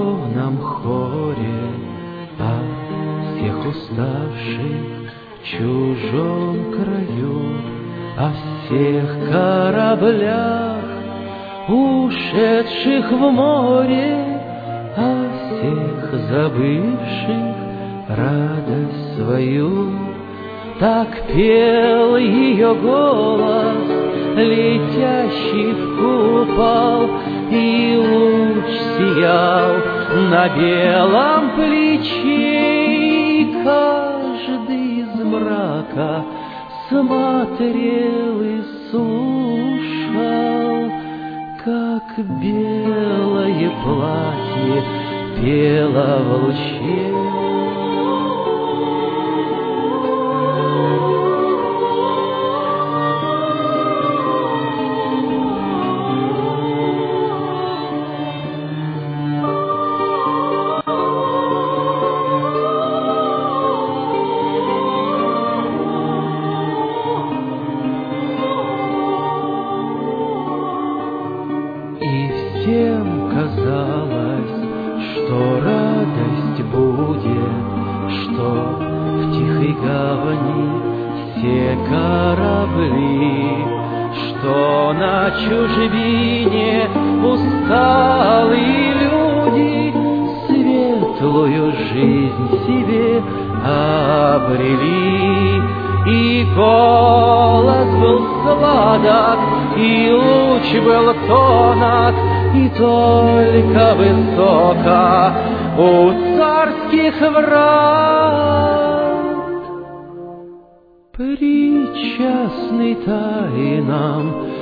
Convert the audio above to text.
ровном хоре о всех уставших в чужом краю, о всех кораблях, ушедших в море, о всех забывших радость свою. Так пел ее голос, летящий в купол, и луч сиял на белом плече, и каждый из мрака смотрел и слушал, как белое платье пело в луче. Всем казалось, что радость будет, что в тихой гавани все корабли, что на чужбине усталые люди светлую жизнь себе обрели. И голос был сладок, и луч был тонок, и только высоко у царских врат, причастный тайнам